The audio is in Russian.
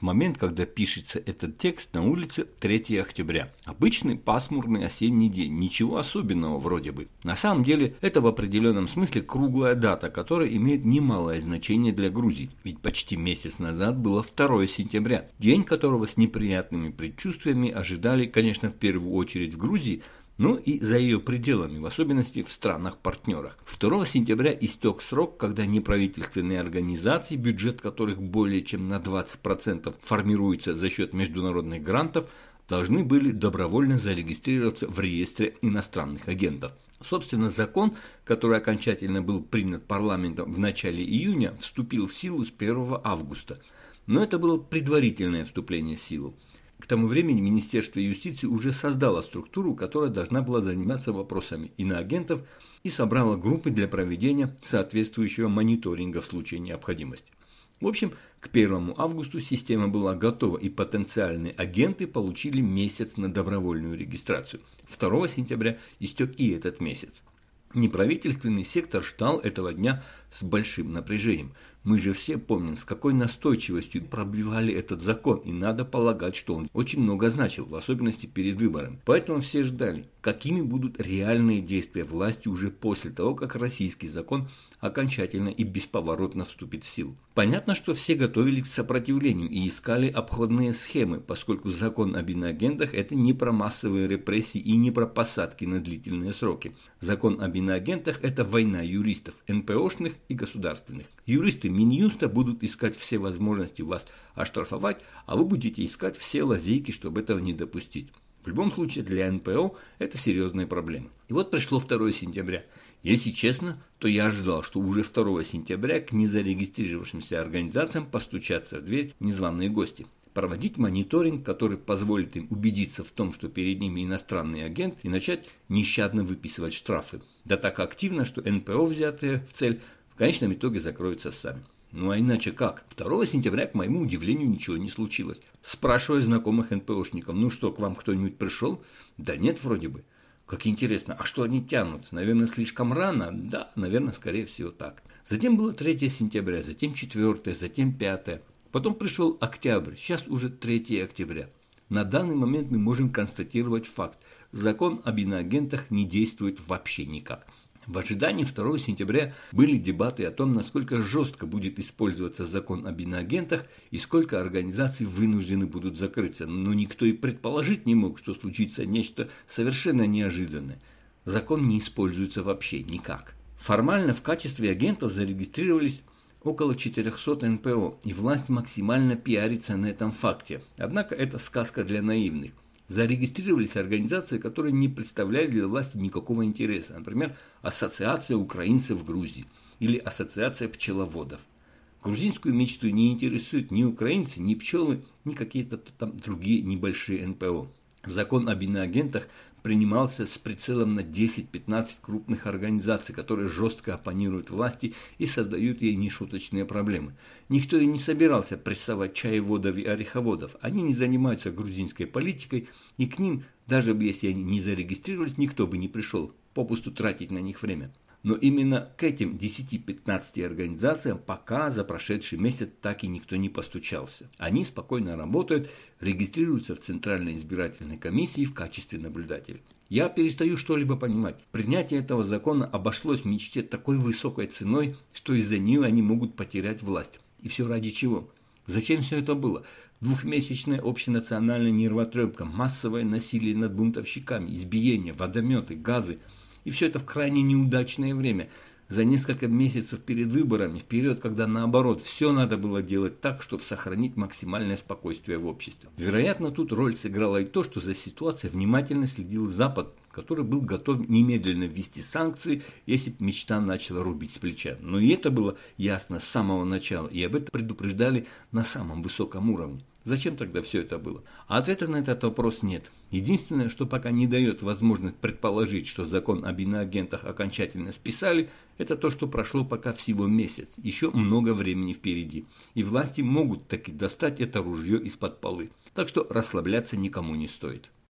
момент, когда пишется этот текст, на улице 3 октября. Обычный пасмурный осенний день, ничего особенного вроде бы. На самом деле, это в определенном смысле круглая дата, которая имеет немалое значение для Грузии. Ведь почти месяц назад было 2 сентября, день которого с неприятными предчувствиями ожидали, конечно, в первую очередь в Грузии, но и за ее пределами, в особенности в странах-партнерах. 2 сентября истек срок, когда неправительственные организации, бюджет которых более чем на 20% формируется за счет международных грантов, должны были добровольно зарегистрироваться в реестре иностранных агентов. Собственно, закон, который окончательно был принят парламентом в начале июня, вступил в силу с 1 августа. Но это было предварительное вступление в силу. К тому времени Министерство юстиции уже создало структуру, которая должна была заниматься вопросами иноагентов и собрало группы для проведения соответствующего мониторинга в случае необходимости. В общем, к 1 августу система была готова, и потенциальные агенты получили месяц на добровольную регистрацию. 2 сентября истек и этот месяц. Неправительственный сектор ждал этого дня с большим напряжением. Мы же все помним, с какой настойчивостью пробивали этот закон, и надо полагать, что он очень много значил, в особенности перед выборами. Поэтому все ждали, какими будут реальные действия власти уже после того, как российский закон окончательно и бесповоротно вступит в силу. Понятно, что все готовились к сопротивлению и искали обходные схемы, поскольку закон об иноагентах – это не про массовые репрессии и не про посадки на длительные сроки. Закон об иноагентах – это война юристов, НПОшных и государственных. Юристы Минюста будут искать все возможности вас оштрафовать, а вы будете искать все лазейки, чтобы этого не допустить. В любом случае, для НПО это серьезная проблема. И вот пришло 2 сентября. Если честно, то я ожидал, что уже 2 сентября к незарегистрировавшимся организациям постучатся в дверь незваные гости. Проводить мониторинг, который позволит им убедиться в том, что перед ними иностранный агент, и начать нещадно выписывать штрафы. Да так активно, что НПО, взятые в цель, в конечном итоге закроются сами. Ну а иначе как? 2 сентября, к моему удивлению, ничего не случилось. Спрашиваю знакомых НПОшников: ну что, к вам кто-нибудь пришел? Да нет, вроде бы. Как интересно, а что они тянут? Наверное, слишком рано? Да, наверное, скорее всего так. Затем было 3 сентября, затем 4, затем 5. Потом пришел октябрь, сейчас уже 3 октября. На данный момент мы можем констатировать факт. Закон об иноагентах не действует вообще никак. В ожидании 2 сентября были дебаты о том, насколько жестко будет использоваться закон об иноагентах и сколько организаций вынуждены будут закрыться. Но никто и предположить не мог, что случится нечто совершенно неожиданное. Закон не используется вообще никак. Формально в качестве агентов зарегистрировались около 400 НПО, и власть максимально пиарится на этом факте. Однако это сказка для наивных. Зарегистрировались организации, которые не представляли для власти никакого интереса. Например, Ассоциация украинцев в Грузии или Ассоциация пчеловодов. Грузинскую мечту не интересуют ни украинцы, ни пчелы, ни какие-то там другие небольшие НПО. Закон об иноагентах принимался с прицелом на 10-15 крупных организаций, которые жестко оппонируют власти и создают ей нешуточные проблемы. Никто и не собирался прессовать чаеводов и ореховодов. Они не занимаются грузинской политикой, и к ним, даже если они не зарегистрировались, никто бы не пришел попусту тратить на них время. Но именно к этим 10-15 организациям пока за прошедший месяц так и никто не постучался. Они спокойно работают, регистрируются в Центральной избирательной комиссии в качестве наблюдателей. Я перестаю что-либо понимать. Принятие этого закона обошлось в мечте такой высокой ценой, что из-за нее они могут потерять власть. И все ради чего? Зачем все это было? Двухмесячная общенациональная нервотрепка, массовое насилие над бунтовщиками, избиения, водометы, газы. И все это в крайне неудачное время, за несколько месяцев перед выборами, вперед, когда наоборот, все надо было делать так, чтобы сохранить максимальное спокойствие в обществе. Вероятно, тут роль сыграло и то, что за ситуацией внимательно следил Запад, который был готов немедленно ввести санкции, если бы мечта начала рубить с плеча. Но и это было ясно с самого начала, и об этом предупреждали на самом высоком уровне. Зачем тогда все это было? А ответа на этот вопрос нет. Единственное, что пока не дает возможность предположить, что закон об иноагентах окончательно списали, это то, что прошло пока всего месяц. Еще много времени впереди. И власти могут таки достать это ружье из-под полы. Так что расслабляться никому не стоит.